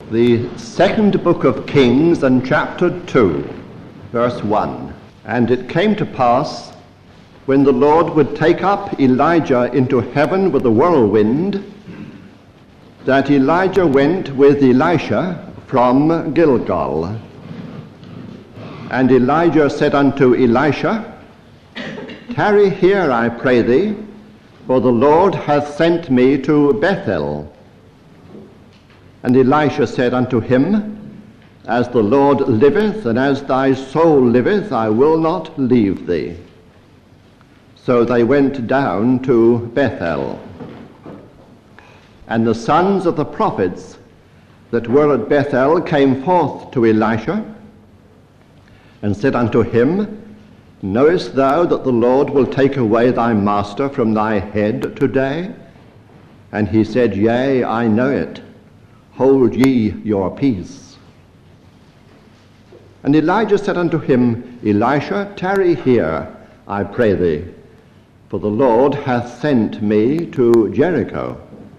The second book of Kings and chapter 2, verse 1. And it came to pass, when the Lord would take up Elijah into heaven with a whirlwind, that Elijah went with Elisha from Gilgal. And Elijah said unto Elisha, Tarry here, I pray thee, for the Lord hath sent me to Bethel. And Elisha said unto him, As the Lord liveth, and as thy soul liveth, I will not leave thee. So they went down to Bethel. And the sons of the prophets that were at Bethel came forth to Elisha, and said unto him, Knowest thou that the Lord will take away thy master from thy head today? And he said, Yea, I know it. Hold ye your peace. And Elijah said unto him, Elisha, tarry here, I pray thee, for the Lord hath sent me to Jericho.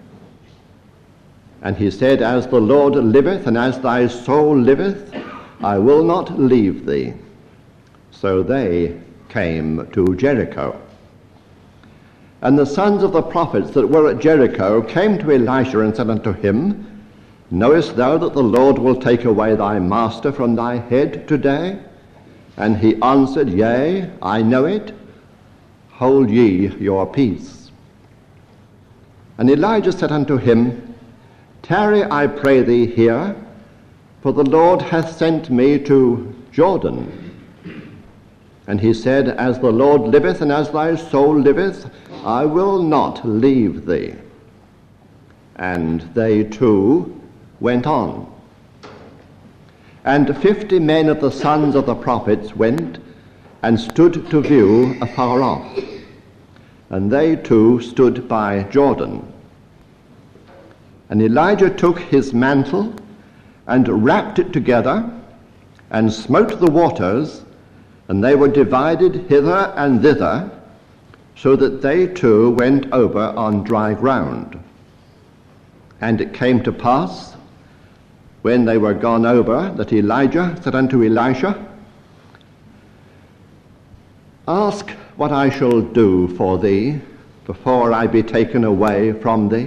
And he said, As the Lord liveth, and as thy soul liveth, I will not leave thee. So they came to Jericho. And the sons of the prophets that were at Jericho came to Elisha and said unto him, Knowest thou that the Lord will take away thy master from thy head today? And he answered, Yea, I know it. Hold ye your peace. And Elijah said unto him, Tarry, I pray thee here, for the Lord hath sent me to Jordan. And he said, As the Lord liveth, and as thy soul liveth, I will not leave thee. And they too went on. And 50 men of the sons of the prophets went and stood to view afar off. And they too stood by Jordan. And Elijah took his mantle and wrapped it together and smote the waters, and they were divided hither and thither, so that they too went over on dry ground. And it came to pass, when they were gone over, that Elijah said unto Elisha, Ask what I shall do for thee before I be taken away from thee.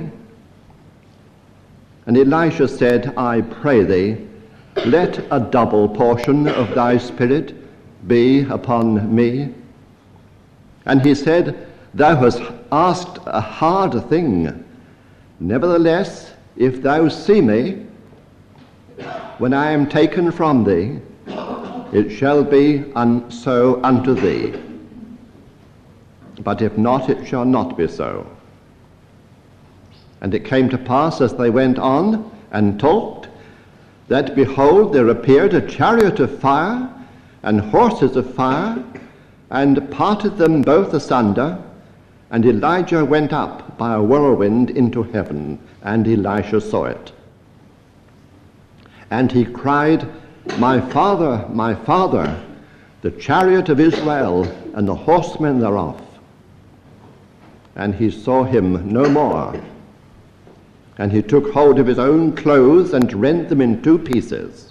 And Elisha said, I pray thee, let a double portion of thy spirit be upon me. And he said, Thou hast asked a hard thing. Nevertheless, if thou see me, when I am taken from thee, it shall be so unto thee. But if not, it shall not be so. And it came to pass, as they went on and talked, that, behold, there appeared a chariot of fire and horses of fire, and parted them both asunder, and Elijah went up by a whirlwind into heaven, and Elisha saw it. And he cried, My Father, the chariot of Israel, and the horsemen thereof. And he saw him no more. And he took hold of his own clothes and rent them in 2 pieces.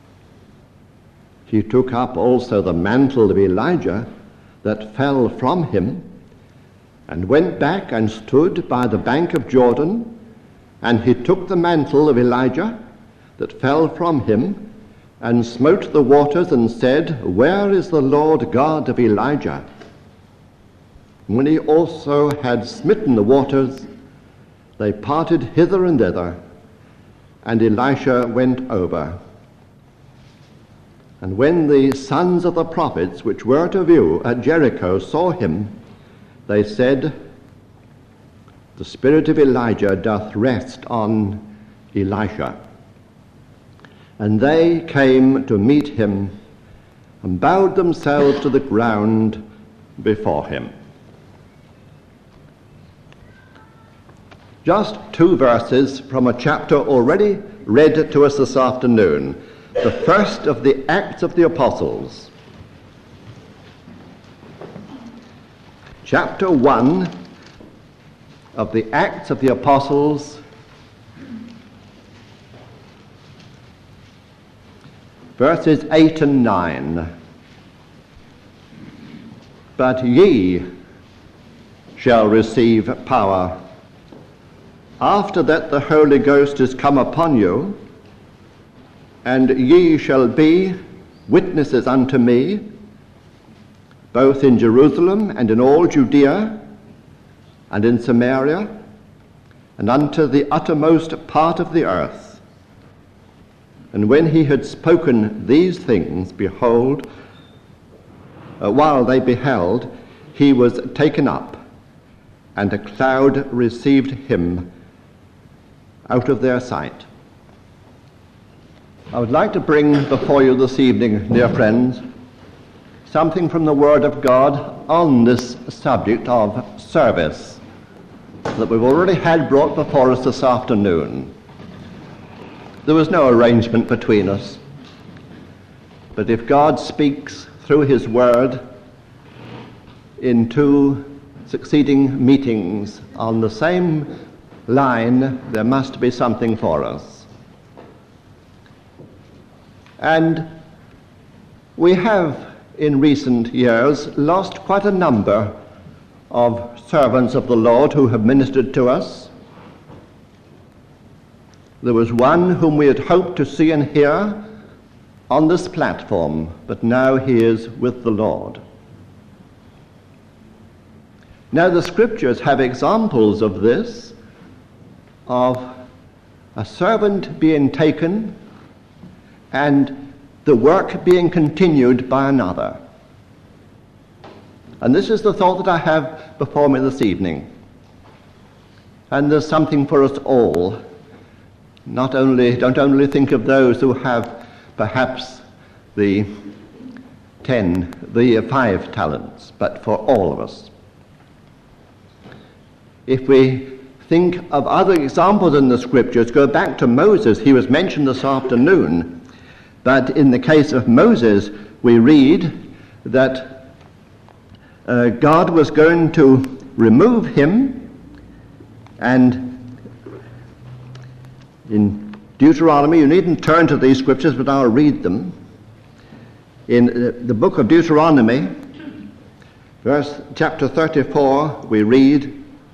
He took up also the mantle of Elijah that fell from him, and went back and stood by the bank of Jordan. And he took the mantle of Elijah that fell from him, and smote the waters, and said, Where is the Lord God of Elijah? When he also had smitten the waters, they parted hither and thither, and Elisha went over. And when the sons of the prophets which were to view at Jericho saw him, they said, The spirit of Elijah doth rest on Elisha. And they came to meet him, and bowed themselves to the ground before him. Just 2 verses from a chapter already read to us this afternoon, the first of the Acts of the Apostles. Chapter 1 of the Acts of the Apostles, verses 8 and 9. But ye shall receive power after that the Holy Ghost is come upon you, and ye shall be witnesses unto me, both in Jerusalem and in all Judea and in Samaria, and unto the uttermost part of the earth. And when he had spoken these things, behold, while they beheld, he was taken up, and a cloud received him out of their sight. I would like to bring before you this evening, dear friends, something from the Word of God on this subject of service that we've already had brought before us this afternoon. There was no arrangement between us, but if God speaks through his Word in two succeeding meetings on the same line, there must be something for us. And we have in recent years lost quite a number of servants of the Lord who have ministered to us. There was one whom we had hoped to see and hear on this platform, but now he is with the Lord. Now the scriptures have examples of this, of a servant being taken and the work being continued by another. And this is the thought that I have before me this evening. And there's something for us all. Don't only think of those who have perhaps the 5 talents, but for all of us. If we think of other examples in the scriptures, go back to Moses. He was mentioned this afternoon, but in the case of Moses, we read that God was going to remove him, and in Deuteronomy, you needn't turn to these scriptures, but I'll read them. In the book of Deuteronomy, chapter 34, we read,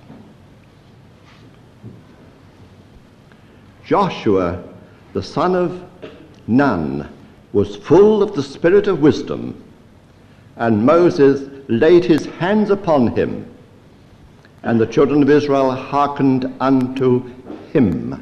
Joshua, the son of Nun, was full of the spirit of wisdom, and Moses laid his hands upon him, and the children of Israel hearkened unto him,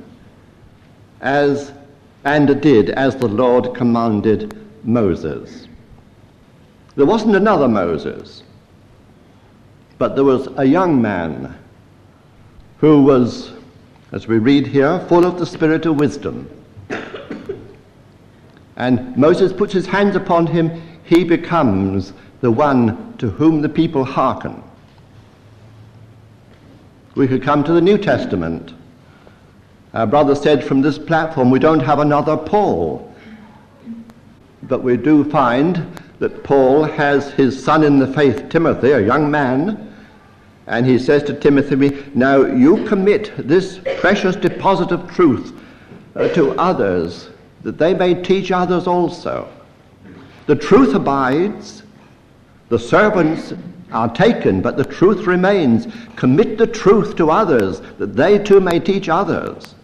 and did as the Lord commanded Moses. There wasn't another Moses, but there was a young man who was, as we read here, full of the spirit of wisdom. And Moses puts his hands upon him, he becomes the one to whom the people hearken. We could come to the New Testament. Our brother said from this platform, we don't have another Paul. But we do find that Paul has his son in the faith, Timothy, a young man, and he says to Timothy, now you commit this precious deposit of truth to others, that they may teach others also. The truth abides, the servants are taken, but the truth remains. Commit the truth to others, that they too may teach others.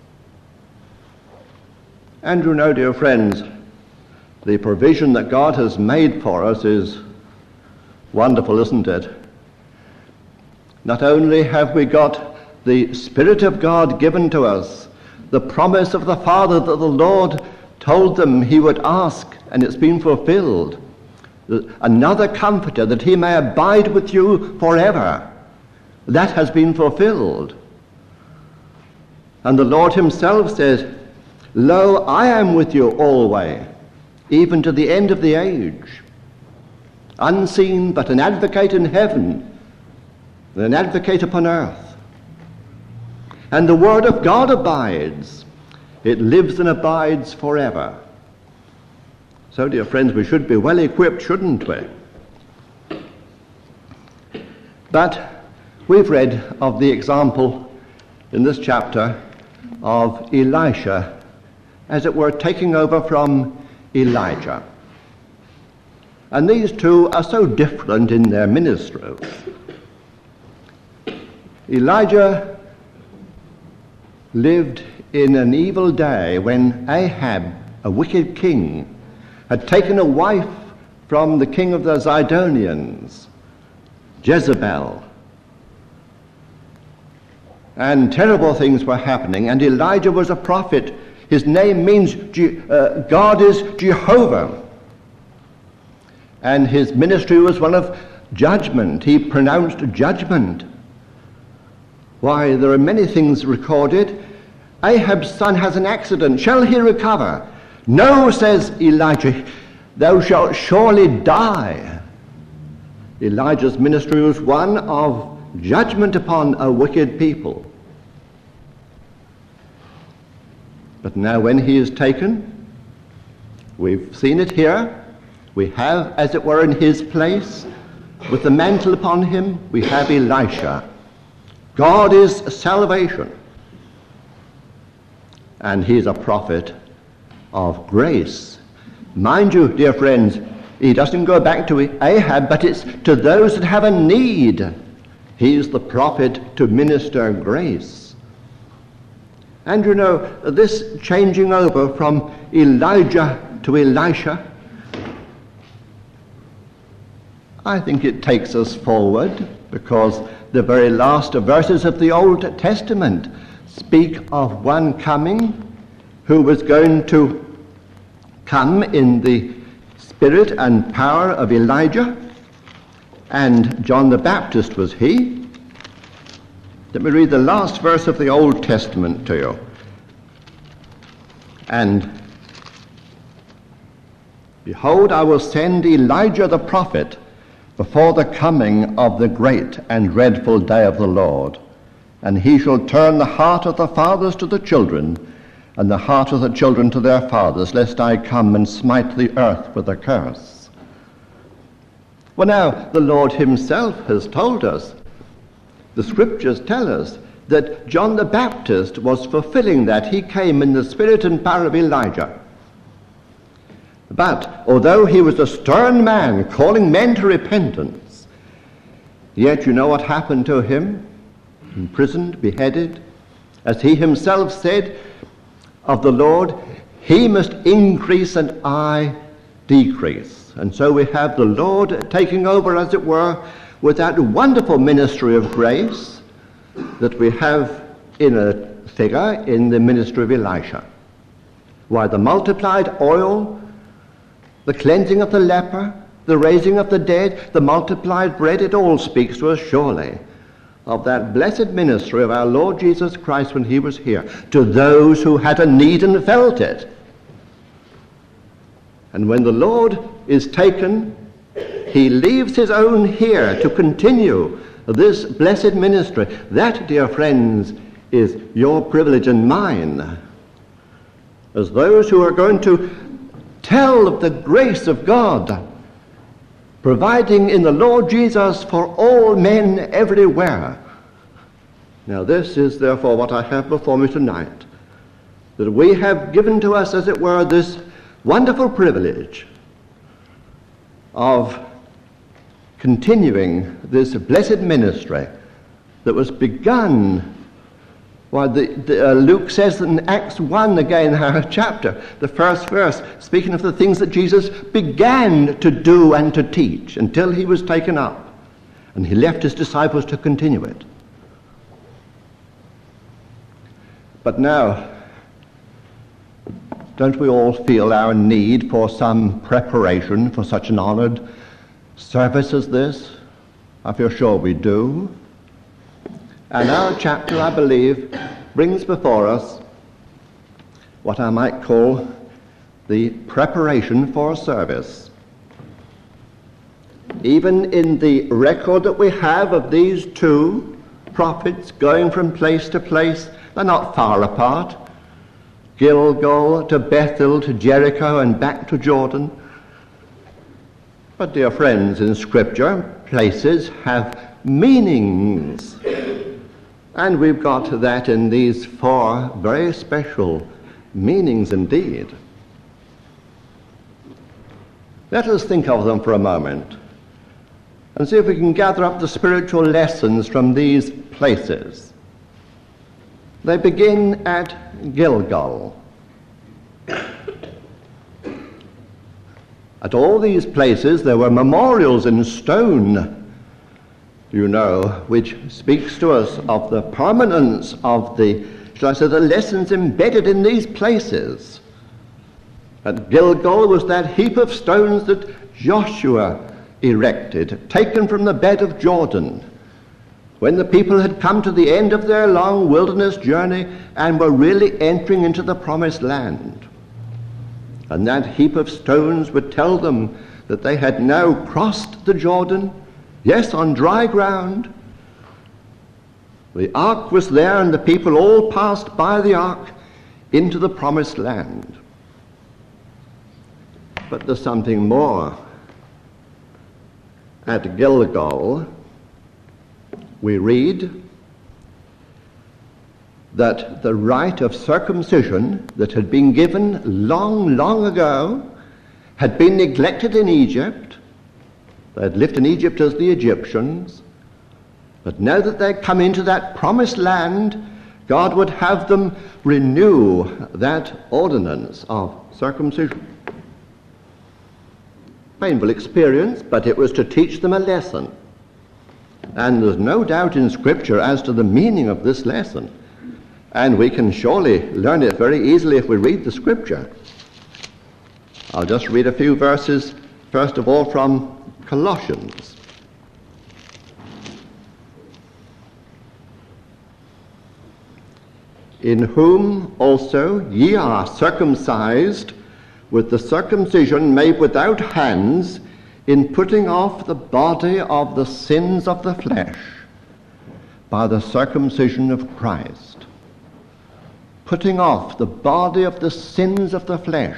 And you know, dear friends, the provision that God has made for us is wonderful, isn't it? Not only have we got the Spirit of God given to us, the promise of the Father that the Lord told them he would ask, and it's been fulfilled. Another comforter, that he may abide with you forever. That has been fulfilled. And the Lord himself says, lo, I am with you always, even to the end of the age. Unseen, but an advocate in heaven, and an advocate upon earth. And the word of God abides. It lives and abides forever. So, dear friends, we should be well equipped, shouldn't we? But we've read of the example in this chapter of Elisha, as it were, taking over from Elijah. And these two are so different in their ministries. Elijah lived in an evil day when Ahab, a wicked king, had taken a wife from the king of the Zidonians, Jezebel. And terrible things were happening, and Elijah was a prophet. His name means God is Jehovah. And his ministry was one of judgment. He pronounced judgment. Why, there are many things recorded. Ahab's son has an accident. Shall he recover? No, says Elijah, thou shalt surely die. Elijah's ministry was one of judgment upon a wicked people. But now when he is taken, we've seen it here, we have, as it were, in his place, with the mantle upon him, we have Elisha. God is salvation. And he is a prophet of grace. Mind you, dear friends, he doesn't go back to Ahab, but it's to those that have a need. He is the prophet to minister grace. And you know, this changing over from Elijah to Elisha, I think it takes us forward, because the very last verses of the Old Testament speak of one coming who was going to come in the spirit and power of Elijah, and John the Baptist was he. Let me read the last verse of the Old Testament to you. And behold, I will send Elijah the prophet before the coming of the great and dreadful day of the Lord. And he shall turn the heart of the fathers to the children, and the heart of the children to their fathers, lest I come and smite the earth with a curse. Well, now, the Lord himself has told us, the scriptures tell us, that John the Baptist was fulfilling that. He came in the spirit and power of Elijah. But although he was a stern man, calling men to repentance, yet you know what happened to him? Imprisoned, beheaded. As he himself said of the Lord, he must increase and I decrease. And so we have the Lord taking over, as it were, with that wonderful ministry of grace that we have in a figure in the ministry of Elisha. Why, the multiplied oil, the cleansing of the leper, the raising of the dead, the multiplied bread, it all speaks to us surely of that blessed ministry of our Lord Jesus Christ when he was here, to those who had a need and felt it. And when the Lord is taken, he leaves his own here to continue this blessed ministry. That, dear friends, is your privilege and mine, as those who are going to tell of the grace of God, providing in the Lord Jesus for all men everywhere. Now this is therefore what I have before me tonight, that we have given to us, as it were, this wonderful privilege of continuing this blessed ministry that was begun. Why, Luke says in Acts 1, again, our chapter, the first verse, speaking of the things that Jesus began to do and to teach until he was taken up, and he left his disciples to continue it. But now, don't we all feel our need for some preparation for such an honored service as this? I feel sure we do. And our chapter, I believe, brings before us what I might call the preparation for service. Even in the record that we have of these two prophets going from place to place, they're not far apart. Gilgal to Bethel to Jericho and back to Jordan. But, dear friends, in Scripture, places have meanings. And we've got that in these four very special meanings indeed. Let us think of them for a moment and see if we can gather up the spiritual lessons from these places. They begin at Gilgal. At all these places there were memorials in stone, you know, which speaks to us of the permanence of the, shall I say, the lessons embedded in these places. At Gilgal was that heap of stones that Joshua erected, taken from the bed of Jordan, when the people had come to the end of their long wilderness journey and were really entering into the promised land. And that heap of stones would tell them that they had now crossed the Jordan, yes, on dry ground. The ark was there, and the people all passed by the ark into the promised land. But there's something more. At Gilgal, we read that the rite of circumcision that had been given long, long ago had been neglected in Egypt. They had lived in Egypt as the Egyptians, but now that they come into that promised land, God would have them renew that ordinance of circumcision. Painful experience, but it was to teach them a lesson. And there's no doubt in Scripture as to the meaning of this lesson. And we can surely learn it very easily if we read the Scripture. I'll just read a few verses, first of all, from Colossians. In whom also ye are circumcised with the circumcision made without hands, in putting off the body of the sins of the flesh by the circumcision of Christ. Putting off the body of the sins of the flesh.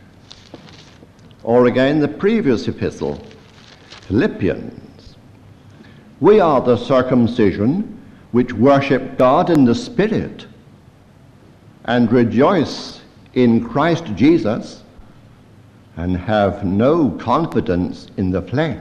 Or again, the previous epistle, Philippians. We are the circumcision which worship God in the Spirit and rejoice in Christ Jesus and have no confidence in the flesh.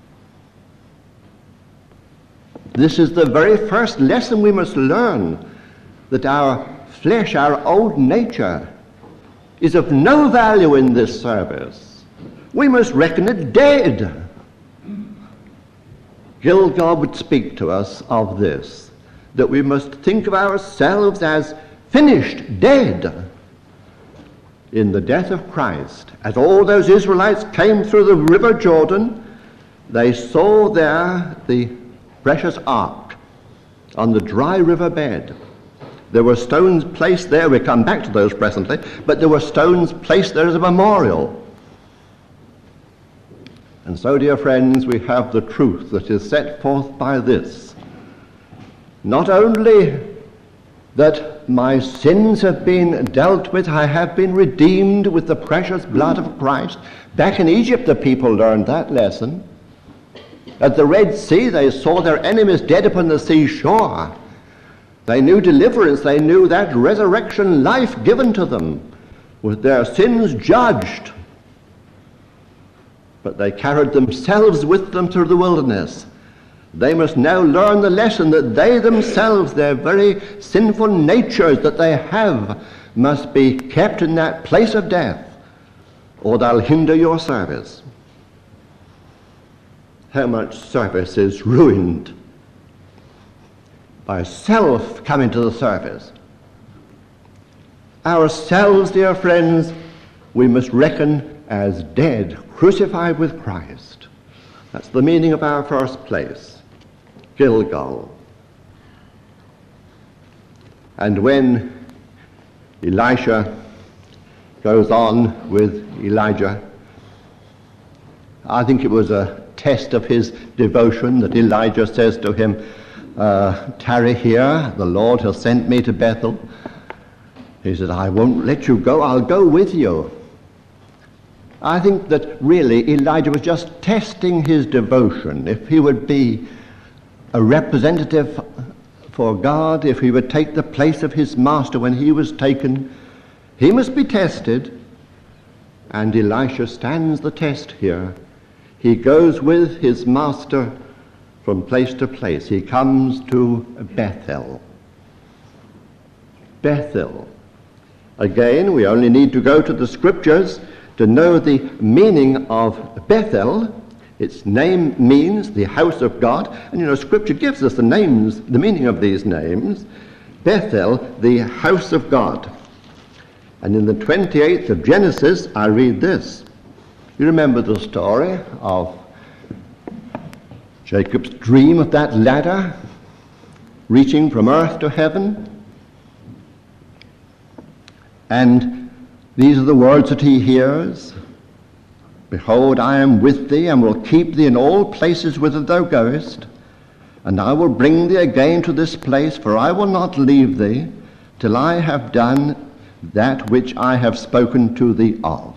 This is the very first lesson we must learn, that our flesh, our old nature, is of no value in this service. We must reckon it dead. Gilgal would speak to us of this, that we must think of ourselves as finished, dead, in the death of Christ. As all those Israelites came through the river Jordan, they saw there the precious ark on the dry river bed. There were stones placed there, we come back to those presently, but there were stones placed there as a memorial. And so, dear friends, we have the truth that is set forth by this. Not only that my sins have been dealt with, I have been redeemed with the precious blood of Christ. Back in Egypt, the people learned that lesson. At the Red Sea, they saw their enemies dead upon the seashore. They knew deliverance. They knew that resurrection life given to them, with their sins judged. But they carried themselves with them through the wilderness. They must now learn the lesson that they themselves, their very sinful natures that they have, must be kept in that place of death, or they'll hinder your service. How much service is ruined by self coming to the service. Ourselves, dear friends, we must reckon as dead, crucified with Christ. That's the meaning of our first place, Gilgal. And when Elisha goes on with Elijah, I think it was a test of his devotion that Elijah says to him, tarry here, the Lord has sent me to Bethel. He said, I won't let you go, I'll go with you. I think that really Elijah was just testing his devotion. If he would be a representative for God, if he would take the place of his master when he was taken, he must be tested. And Elisha stands the test here. He goes with his master from place to place. He comes to Bethel. Bethel. Again, we only need to go to the scriptures to know the meaning of Bethel. Its name means the house of God. And scripture gives us the meaning of these names. Bethel, the house of God. And in the 28th of Genesis, I read this. You remember the story of Jacob's dream of that ladder reaching from earth to heaven? And these are the words that he hears. Behold, I am with thee, and will keep thee in all places whither thou goest. And I will bring thee again to this place, for I will not leave thee till I have done that which I have spoken to thee of.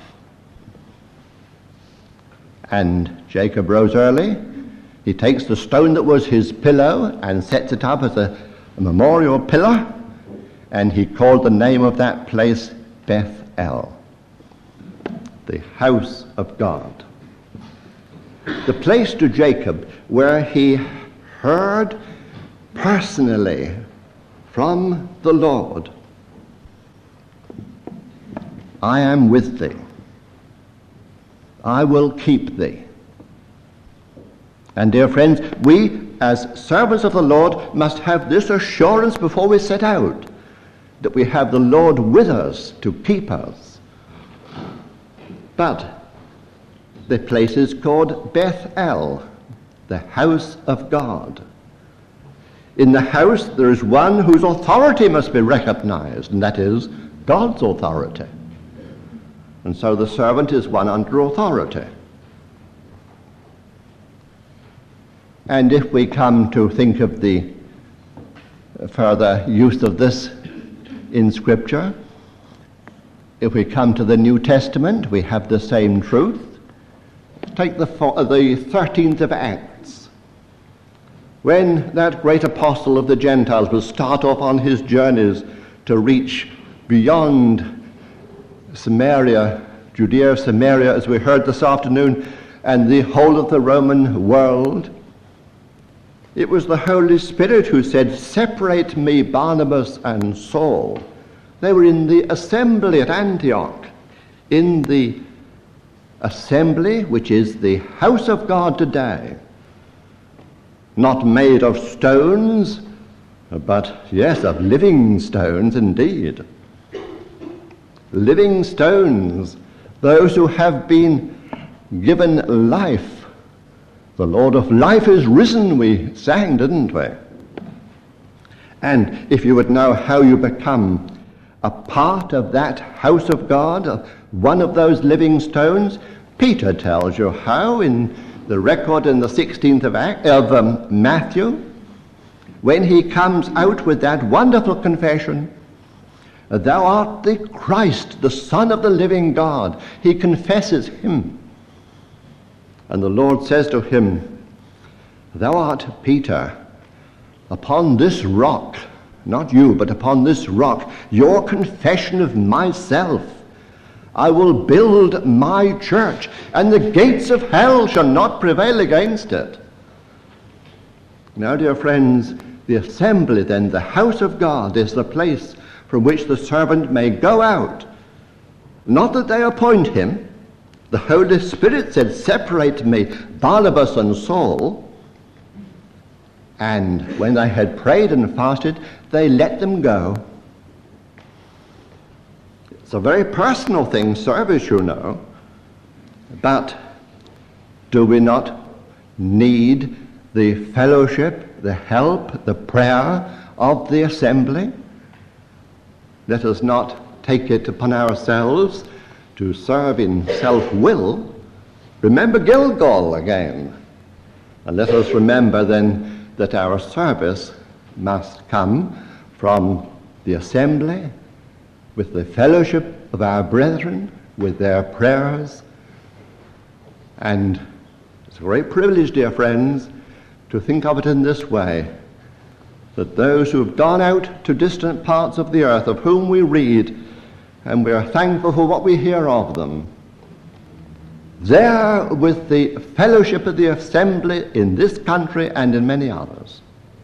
And Jacob rose early. He takes the stone that was his pillow and sets it up as a memorial pillar. And he called the name of that place Bethel, the house of God. The place to Jacob where he heard personally from the Lord, I am with thee. I will keep thee. And dear friends, we as servants of the Lord must have this assurance before we set out, that we have the Lord with us to keep us. But the place is called Bethel, the house of God. In the house there is one whose authority must be recognized, and that is God's authority. And so the servant is one under authority. And if we come to think of the further use of this in Scripture, if we come to the New Testament, we have the same truth. Take the 13th of Acts. When that great apostle of the Gentiles will start off on his journeys to reach beyond Samaria, Judea, Samaria, as we heard this afternoon, and the whole of the Roman world, it was the Holy Spirit who said, "Separate me, Barnabas and Saul." They were in the assembly at Antioch, in the assembly which is the house of God today. Not made of stones, but yes, of living stones indeed. Living stones, those who have been given life. The Lord of life is risen, we sang, didn't we? And if you would know how you become a part of that house of God, one of those living stones, Peter tells you how in the record in the 16th of Matthew, when he comes out with that wonderful confession, "Thou art the Christ, the Son of the living God." He confesses him. And the Lord says to him, "Thou art Peter. Upon this rock," not you, but upon this rock, your confession of myself, "I will build my church, and the gates of hell shall not prevail against it." Now, dear friends, the assembly then, the house of God, is the place from which the servant may go out. Not that they appoint him. The Holy Spirit said, "Separate me, Barnabas and Saul." And when they had prayed and fasted, they let them go. It's a very personal thing, service, you know. But do we not need the fellowship, the help, the prayer of the assembly? Let us not take it upon ourselves to serve in self-will. Remember Gilgal again. And let us remember then that our service must come from the assembly, with the fellowship of our brethren, with their prayers. And it's a great privilege, dear friends, to think of it in this way, that those who have gone out to distant parts of the earth, of whom we read, and we are thankful for what we hear of them, there with the fellowship of the assembly in this country and in many others.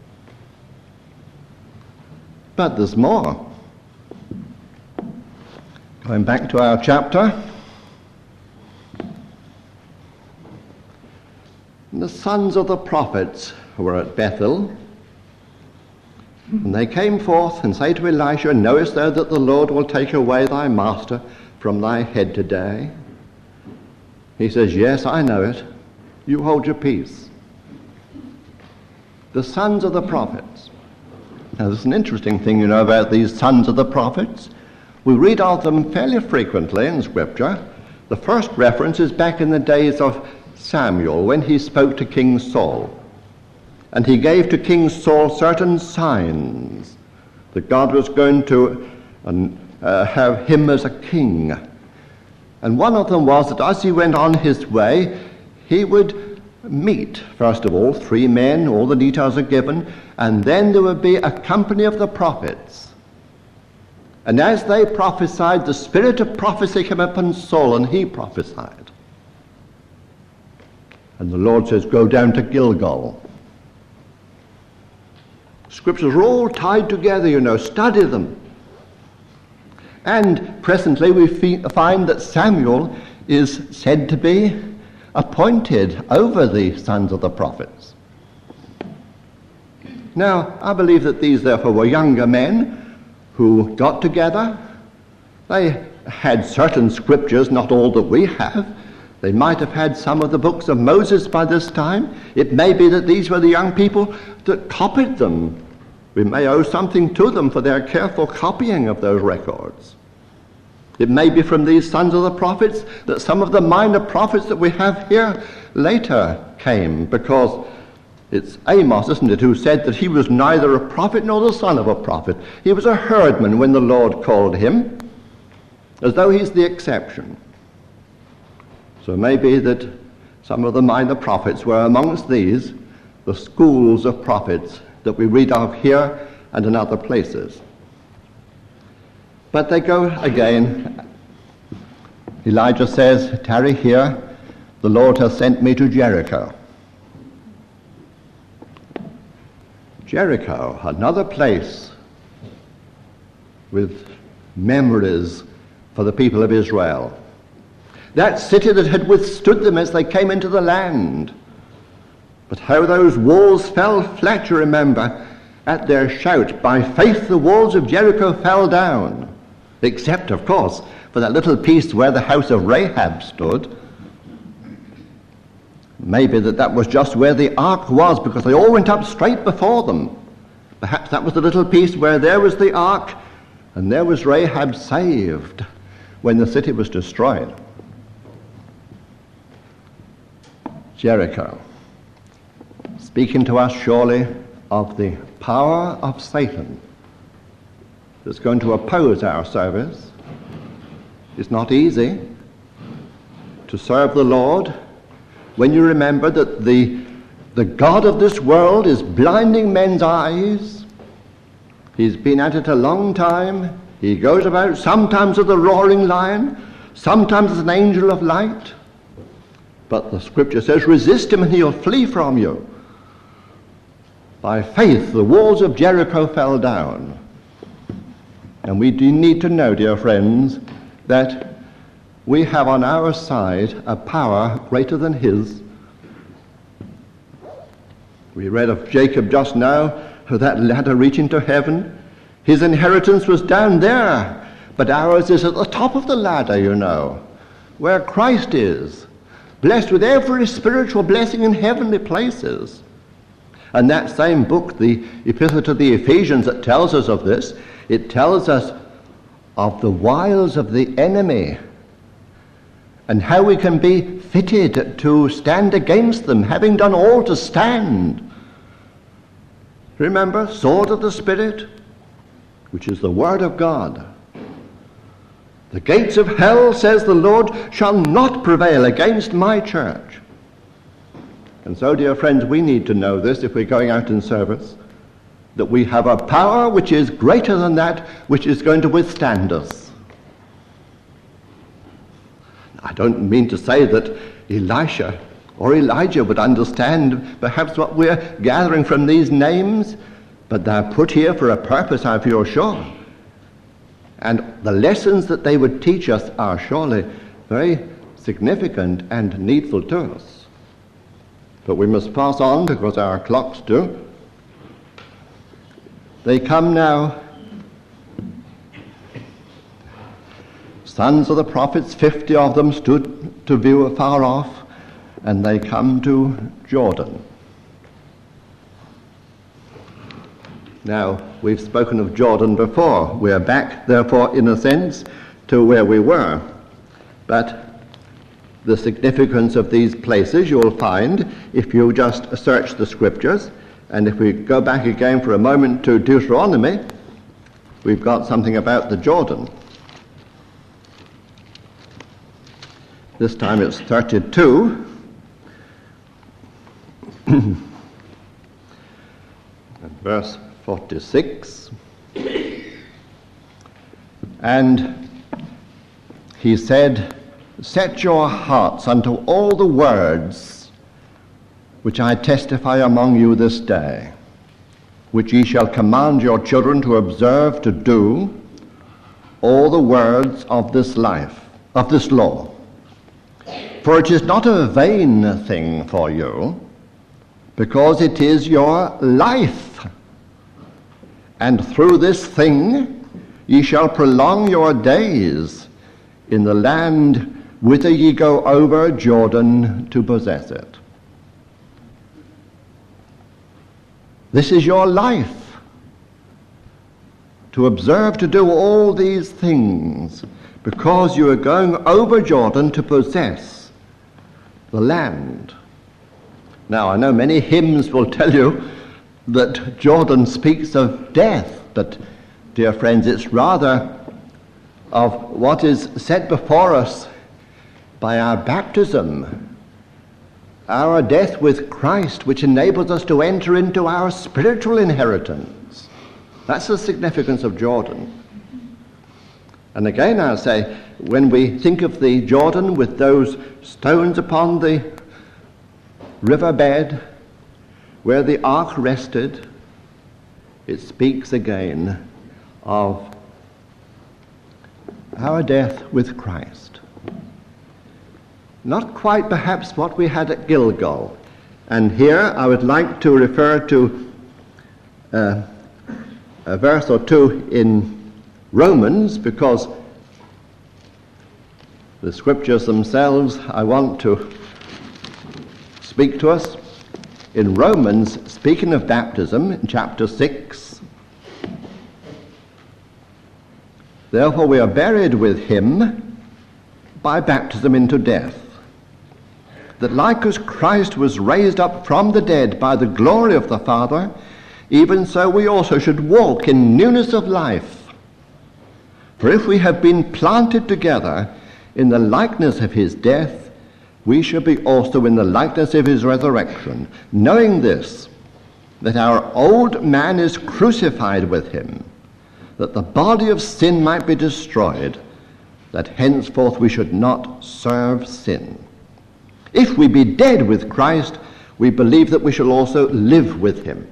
But there's more. Going back to our chapter, the sons of the prophets were at Bethel, and they came forth and say to Elisha, knowest thou that the Lord will take away thy master from thy head today? He says, yes, I know it. You hold your peace. The sons of the prophets. Now, there's an interesting thing, you know, about these sons of the prophets. We read of them fairly frequently in Scripture. The first reference is back in the days of Samuel, when he spoke to King Saul. And he gave to King Saul certain signs that God was going to have him as a king. And one of them was that as he went on his way, he would meet, first of all, 3 men, all the details are given, and then there would be a company of the prophets. And as they prophesied, the spirit of prophecy came upon Saul, and he prophesied. And the Lord says, go down to Gilgal. Scriptures are all tied together, you know, study them. And presently we find that Samuel is said to be appointed over the sons of the prophets. Now, I believe that these therefore were younger men who got together. They had certain scriptures, not all that we have. They might have had some of the books of Moses by this time. It may be that these were the young people that copied them. We may owe something to them for their careful copying of those records. It may be from these sons of the prophets that some of the minor prophets that we have here later came, because it's Amos, isn't it, who said that he was neither a prophet nor the son of a prophet. He was a herdman when the Lord called him, as though he's the exception. So it may be that some of the minor prophets were amongst these, the schools of prophets that we read of here and in other places. But they go again. Elijah says, tarry here, the Lord has sent me to Jericho. Jericho, another place with memories for the people of Israel. That city that had withstood them as they came into the land. But how those walls fell flat, you remember, at their shout, by faith the walls of Jericho fell down. Except, of course, for that little piece where the house of Rahab stood. Maybe that was just where the ark was, because they all went up straight before them. Perhaps that was the little piece where there was the ark, and there was Rahab saved when the city was destroyed. Jericho, speaking to us surely of the power of Satan that's going to oppose our service. It's not easy to serve the Lord when you remember that the God of this world is blinding men's eyes. He's been at it a long time. He goes about sometimes as a roaring lion, sometimes as an angel of light. But the scripture says, resist him and he'll flee from you. By faith, the walls of Jericho fell down. And we do need to know, dear friends, that we have on our side a power greater than his. We read of Jacob just now, that ladder reaching to heaven. His inheritance was down there, but ours is at the top of the ladder, you know, where Christ is, blessed with every spiritual blessing in heavenly places. And that same book, the Epistle to the Ephesians, that tells us of this, it tells us of the wiles of the enemy and how we can be fitted to stand against them, having done all to stand. Remember, sword of the Spirit, which is the Word of God. The gates of hell, says the Lord, shall not prevail against my church. And so, dear friends, we need to know this if we're going out in service, that we have a power which is greater than that which is going to withstand us. I don't mean to say that Elisha or Elijah would understand perhaps what we're gathering from these names, but they're put here for a purpose, I feel sure. And the lessons that they would teach us are surely very significant and needful to us. But we must pass on because our clocks do. They come now, sons of the prophets, 50 of them stood to view afar off, and they come to Jordan. Now, we've spoken of Jordan before. We're back, therefore, in a sense, to where we were. But the significance of these places you'll find if you just search the scriptures. And if we go back again for a moment to Deuteronomy, we've got something about the Jordan. This time it's 32. And verse 46. And he said, "Set your hearts unto all the words which I testify among you this day, which ye shall command your children to observe to do all the words of this life, of this law. For it is not a vain thing for you, because it is your life. And through this thing ye shall prolong your days in the land whither ye go over Jordan to possess it." This is your life, to observe to do all these things, because you are going over Jordan to possess the land. Now, I know many hymns will tell you that Jordan speaks of death, but, dear friends, it's rather of what is set before us by our baptism, our death with Christ, which enables us to enter into our spiritual inheritance. That's the significance of Jordan. And again, I'll say, when we think of the Jordan with those stones upon the riverbed where the ark rested, it speaks again of our death with Christ. Not quite perhaps what we had at Gilgal. And here I would like to refer to a verse or two in Romans, because the scriptures themselves I want to speak to us. In Romans, speaking of baptism, in chapter 6, "Therefore we are buried with him by baptism into death, that like as Christ was raised up from the dead by the glory of the Father, even so we also should walk in newness of life. For if we have been planted together in the likeness of his death, we shall be also in the likeness of his resurrection, knowing this, that our old man is crucified with him, that the body of sin might be destroyed, that henceforth we should not serve sin. If we be dead with Christ, we believe that we shall also live with him."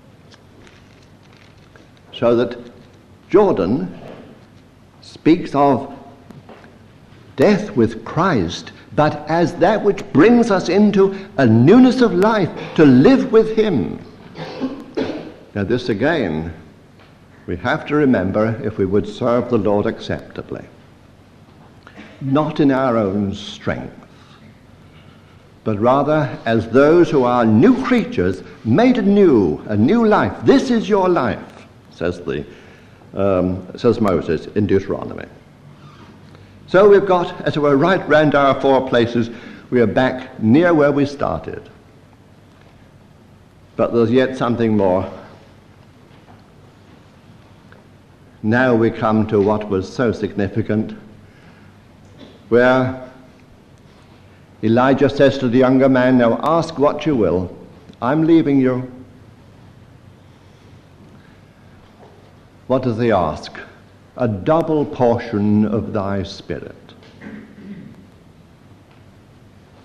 So that Jordan speaks of death with Christ, but as that which brings us into a newness of life, to live with him. Now this again, we have to remember if we would serve the Lord acceptably. Not in our own strength, but rather as those who are new creatures, made anew, a new life. This is your life, says Moses in Deuteronomy. So we've got, as we're right round our four places, we are back near where we started. But there's yet something more. Now we come to what was so significant, where Elijah says to the younger man, "Now ask what you will. I'm leaving you." What does he ask? "A double portion of thy spirit."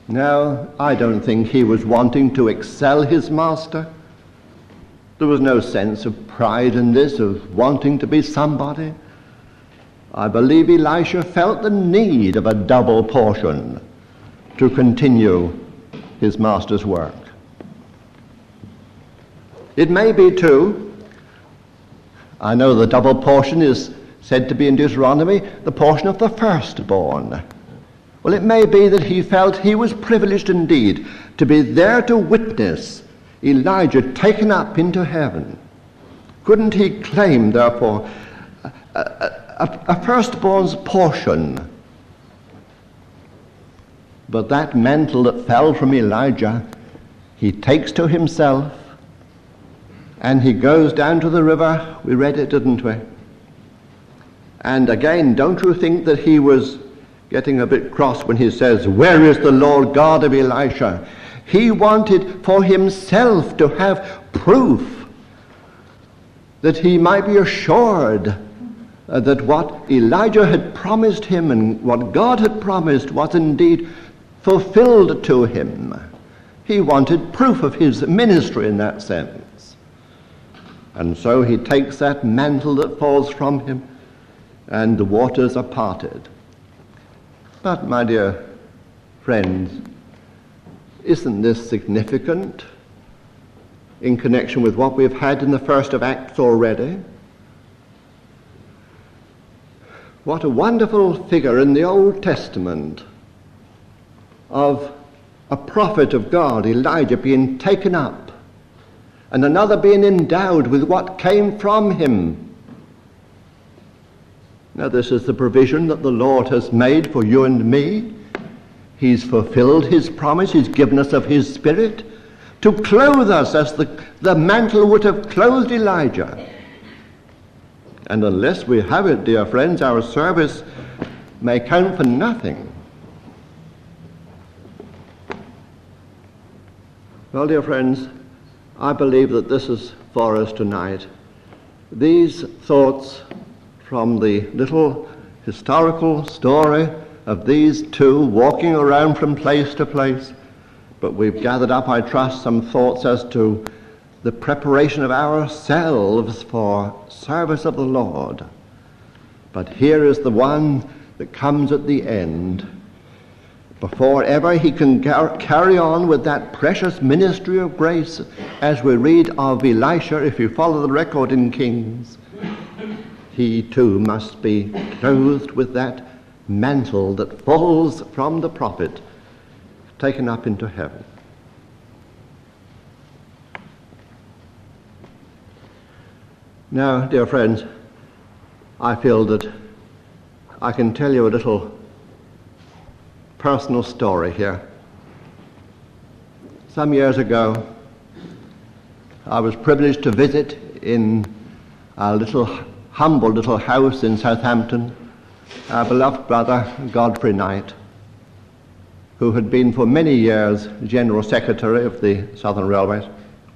Now, I don't think he was wanting to excel his master. There was no sense of pride in this, of wanting to be somebody. I believe Elisha felt the need of a double portion to continue his master's work. It may be, too, I know the double portion is said to be in Deuteronomy, the portion of the firstborn. Well, it may be that he felt he was privileged indeed to be there to witness Elijah taken up into heaven. Couldn't he claim, therefore, a firstborn's portion? But that mantle that fell from Elijah, he takes to himself, and he goes down to the river. We read it, didn't we? And again, don't you think that he was getting a bit cross when he says, "Where is the Lord God of Elisha?" He wanted for himself to have proof that he might be assured that what Elijah had promised him and what God had promised was indeed fulfilled to him. He wanted proof of his ministry in that sense. And so he takes that mantle that falls from him, and the waters are parted. But, my dear friends, isn't this significant in connection with what we've had in the first of Acts already? What a wonderful figure in the Old Testament of a prophet of God, Elijah, being taken up, and another being endowed with what came from him. Now, this is the provision that the Lord has made for you and me. He's fulfilled his promise. He's given us of his Spirit to clothe us as the mantle would have clothed Elijah. And unless we have it, dear friends, our service may count for nothing. Well, dear friends, I believe that this is for us tonight. These thoughts from the little historical story of these two walking around from place to place, but we've gathered up, I trust, some thoughts as to the preparation of ourselves for service of the Lord. But here is the one that comes at the end. Before ever he can carry on with that precious ministry of grace, as we read of Elisha, if you follow the record in Kings, he too must be clothed with that mantle that falls from the prophet, taken up into heaven. Now, dear friends, I feel that I can tell you a little personal story here. Some years ago, I was privileged to visit in a humble little house in Southampton our beloved brother Godfrey Knight, who had been for many years General Secretary of the Southern Railways.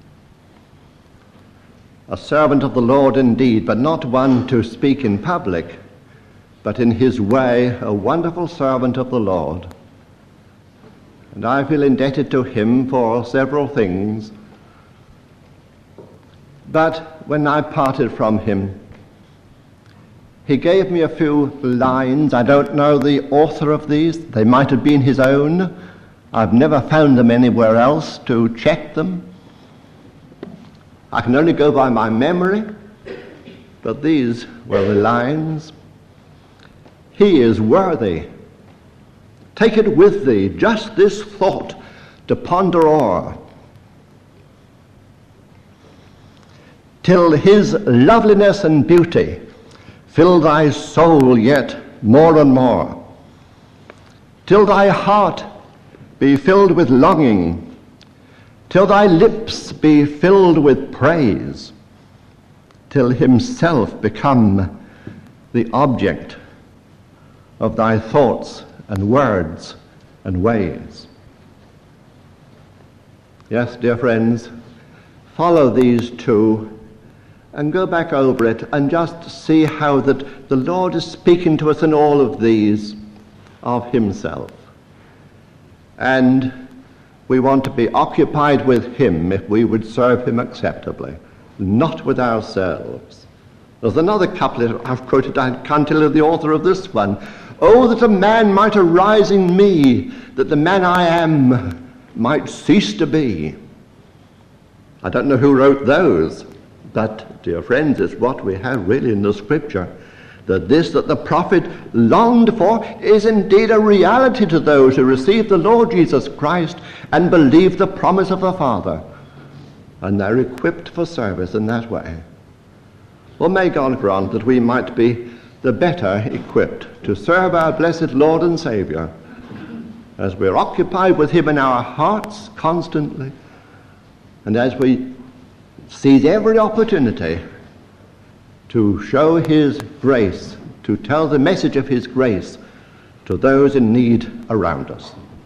A servant of the Lord indeed, but not one to speak in public, but in his way a wonderful servant of the Lord. And I feel indebted to him for several things. But when I parted from him, he gave me a few lines. I don't know the author of these. They might have been his own. I've never found them anywhere else to check them. I can only go by my memory, but these were the lines. He is worthy. Take it with thee, just this thought to ponder o'er, till his loveliness and beauty fill thy soul yet more and more, till thy heart be filled with longing, till thy lips be filled with praise, till himself become the object of thy thoughts and words and ways. Yes, dear friends, follow these two and go back over it and just see how that the Lord is speaking to us in all of these of himself. And we want to be occupied with him if we would serve him acceptably, not with ourselves. There's another couplet I've quoted. I can't tell you the author of this one. Oh, that a man might arise in me, that the man I am might cease to be. I don't know who wrote those, but, dear friends, it's what we have really in the Scripture. That this that the prophet longed for is indeed a reality to those who receive the Lord Jesus Christ and believe the promise of the Father. And they're equipped for service in that way. Well, may God grant that we might be the better equipped to serve our blessed Lord and Saviour as we're occupied with him in our hearts constantly, and as we seize every opportunity to show his grace, to tell the message of his grace to those in need around us.